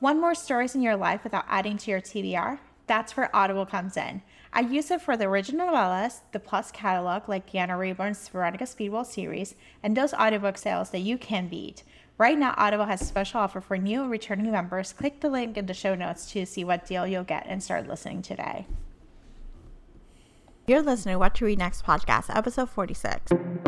Want more stories in your life without adding to your TBR? That's where Audible comes in. I use it for the original novellas, the Plus catalog like Deanna Rayburn's Veronica Speedwell series, and those audiobook sales that you can beat. Right now, Audible has a special offer for new and returning members. Click the link in the show notes to see what deal you'll get and start listening today. You're listening to What to Read Next podcast, episode 46.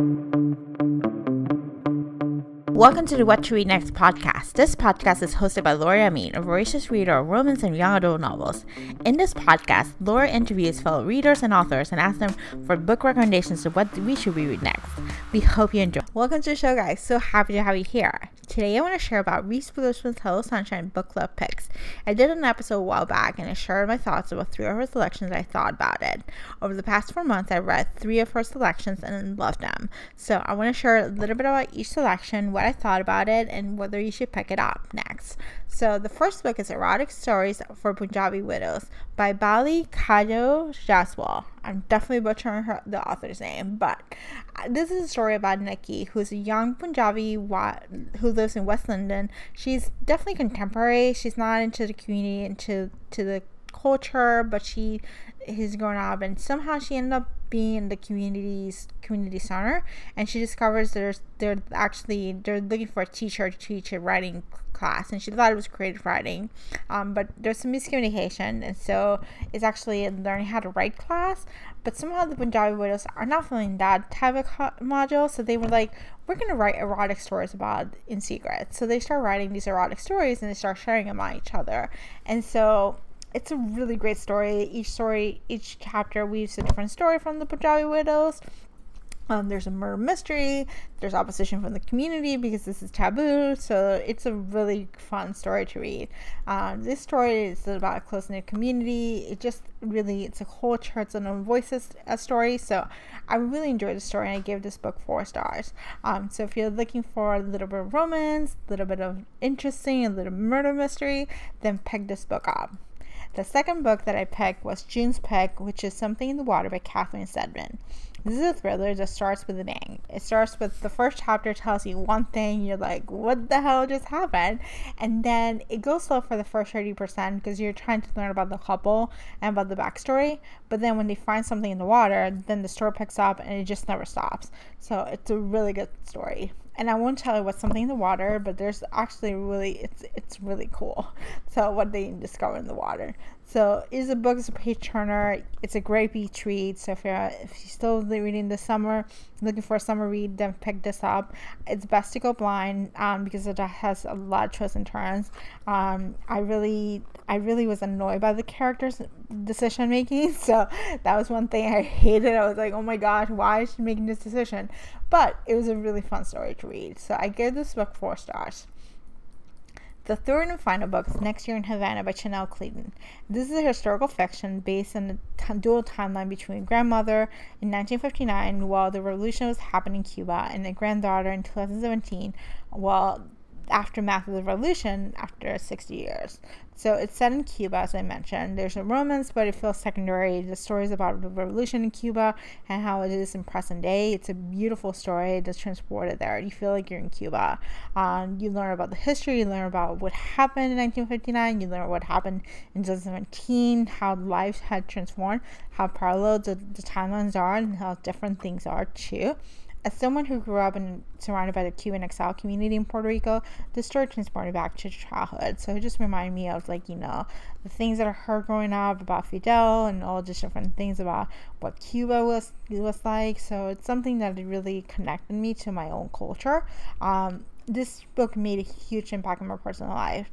Welcome to the What to Read Next podcast. This podcast is hosted by Laura Amin, a voracious reader of romance and young adult novels. In this podcast, Laura interviews fellow readers and authors and asks them for book recommendations of what we should read next. We hope you enjoy. Welcome to the show, guys. So happy to have you here. Today I want to share about Reese Witherspoon's Hello Sunshine book club picks. I did an episode a while back and I shared my thoughts about 3 of her selections. I thought about it. Over the past 4 months, I read 3 of her selections and loved them. So I want to share a little bit about each selection, what I thought about it, and whether you should pick it up next. So the first book is Erotic Stories for Punjabi Widows by Bali Kajo Jaswal. I'm definitely butchering the author's name, but this is a story about Nikki, who's a young Punjabi who lives in West London. She's definitely contemporary. She's not into the community, into the culture, but she is growing up, and somehow she ended up being in the community center, and she discovers they're looking for a teacher to teach a writing class, and she thought it was creative writing, but there's some miscommunication, and so it's actually a learning how to write class. But somehow the Punjabi Widows are not feeling that type of module, so they were like, we're going to write erotic stories about in secret. So they start writing these erotic stories and they start sharing them on each other, and so it's a really great story. Each chapter weaves a different story from the Punjabi Widows. There's a murder mystery. There's opposition from the community because this is taboo. So it's a really fun story to read. This story is about a close-knit community. It's a culture. It's an own voices story. So I really enjoyed the story, and I gave this book 4 stars. So if you're looking for a little bit of romance, a little bit of interesting, a little murder mystery, then pick this book up. The second book that I picked was June's Pick, which is Something in the Water by Kathleen Stedman. This is a thriller that starts with a bang. It starts with the first chapter tells you one thing, you're like, what the hell just happened? And then it goes slow for the first 30% because you're trying to learn about the couple and about the backstory. But then when they find something in the water, then the story picks up and it just never stops. So it's a really good story. And I won't tell you what's something in the water, but there's actually it's really cool. So what they discover in the water. So it's a book, it's a page turner. It's a great beach read. So if you're still reading this summer, looking for a summer read, then pick this up. It's best to go blind because it has a lot of twists and turns. I really was annoyed by the characters' decision making. So that was one thing I hated. I was like, oh my gosh, why is she making this decision? But it was a really fun story to read. So I gave this book 4 stars. The third and final book is Next Year in Havana by Chanel Clayton. This is a historical fiction based on the dual timeline between a grandmother in 1959 while the revolution was happening in Cuba and a granddaughter in 2017 while aftermath of the revolution after 60 years. So it's set in Cuba, as I mentioned. There's a romance, but it feels secondary. The story is about the revolution in Cuba and how it is in present day. It's a beautiful story that's transported there. You feel like you're in Cuba. You learn about the history. You learn about what happened in 1959. You learn what happened in 2017, how life had transformed, how parallel the timelines are, and how different things are too. As someone who grew up surrounded by the Cuban exile community in Puerto Rico, this story transported back to childhood. So it just reminded me of the things that I heard growing up about Fidel and all the different things about what Cuba was like. So it's something that really connected me to my own culture. This book made a huge impact on my personal life.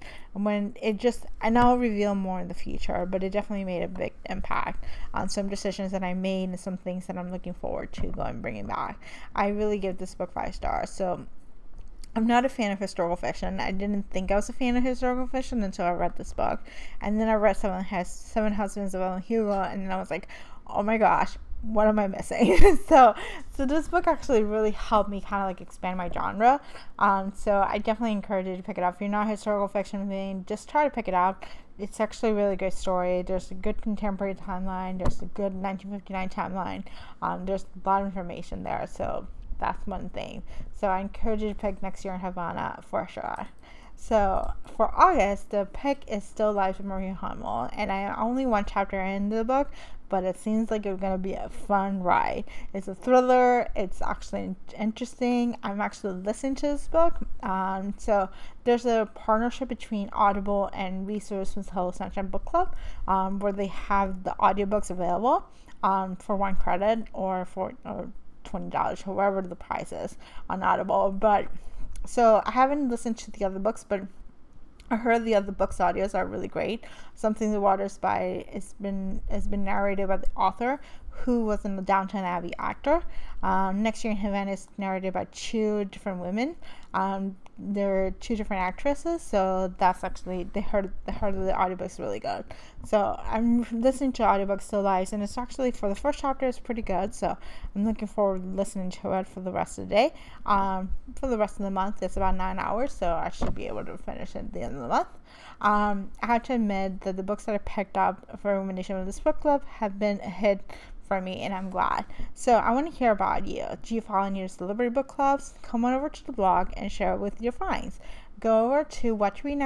And I'll reveal more in the future, but it definitely made a big impact on some decisions that I made and some things that I'm looking forward to bringing back. I really give this book 5 stars. So I'm not a fan of historical fiction. I didn't think I was a fan of historical fiction until I read this book. And then I read Seven Husbands of Evelyn Hugo, and then I was like, oh my gosh, what am I missing? so this book actually really helped me kind of expand my genre. So I definitely encourage you to pick it up. If you're not a historical fiction fan, just try to pick it up. It's actually a really good story. There's a good contemporary timeline. There's a good 1959 timeline. There's a lot of information there. So that's one thing. So I encourage you to pick Next Year in Havana for sure. So for August, the pick is Still Lives of Maria Hummel, and I only one chapter into the book, but it seems like it's going to be a fun ride. It's a thriller. It's actually interesting. I'm actually listening to this book. So there's a partnership between Audible and Resources Hello Sunshine Book Club, where they have the audiobooks available for one credit or for $20, however the price is on Audible. But so I haven't listened to the other books, but I heard the other books' audios are really great. Something in the Waters by has been narrated by the author, who was in the Downton Abbey actor. Next Year in Havana is narrated by two different women. There are two different actresses, so that's actually the heard of the audiobook's really good. So I'm listening to audiobooks Still Lives, and it's actually, for the first chapter, it's pretty good. So I'm looking forward to listening to it for the rest of the day. For the rest of the month, it's about 9 hours, so I should be able to finish it at the end of the month. I have to admit that the books that I picked up for recommendation of this book club have been a hit for me, and I'm glad. So I want to hear about you. Do you follow any celebrity book clubs? Come on over to the blog and share it with your finds. Go over to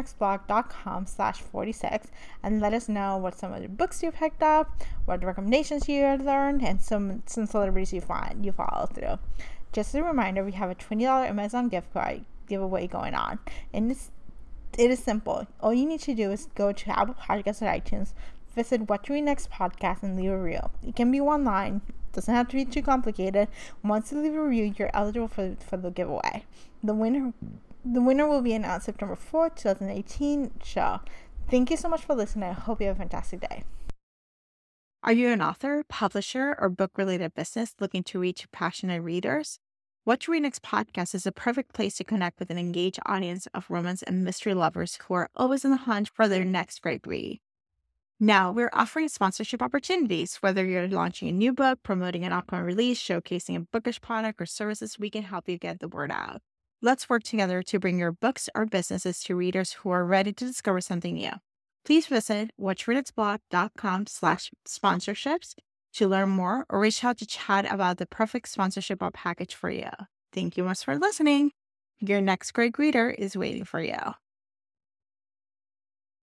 whattoreadnextblog.com/46 and let us know what some of the books you picked up, what recommendations you had learned, and some celebrities you follow through. Just a reminder, we have a $20 Amazon gift card giveaway going on, and it is simple. All you need to do is go to Apple Podcasts or iTunes, visit What to Read Next podcast, and leave a review. It can be one line. Doesn't have to be too complicated. Once you leave a review, you're eligible for the giveaway. The winner will be announced September 4th, 2018 show. Thank you so much for listening. I hope you have a fantastic day. Are you an author, publisher, or book-related business looking to reach passionate readers? What to Read Next podcast is a perfect place to connect with an engaged audience of romance and mystery lovers who are always on the hunt for their next great read. Now, we're offering sponsorship opportunities. Whether you're launching a new book, promoting an upcoming release, showcasing a bookish product or services, we can help you get the word out. Let's work together to bring your books or businesses to readers who are ready to discover something new. Please visit whattoreadnextblog.com/sponsorships to learn more, or reach out to chat about the perfect sponsorship or package for you. Thank you much for listening. Your next great reader is waiting for you.